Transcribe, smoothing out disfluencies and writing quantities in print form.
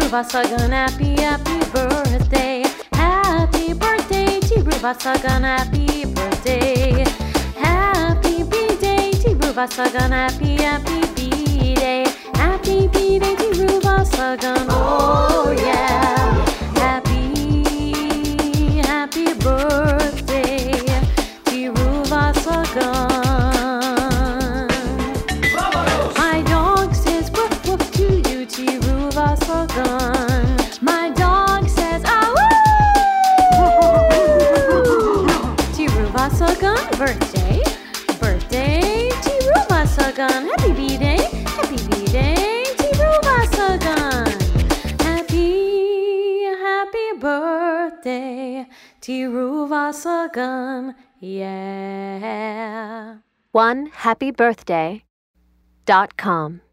Ruvasagan, happy birthday. Happy birthday to Ruvasagan, happy birthday. Happy B-Day to Ruvasagan, happy B-Day. Happy B-Day to Ruvasagan, oh yeah. Happy birthday to Ruvasagan. My dog says woof woof to you, to Ruvasagan. My dog says ah woo. To Ruvasagan, birthday to Ruvasagan. Happy B-Day to Ruvasagan. Happy birthday to Ruvasagan, yeah. OneHappyBirthday.com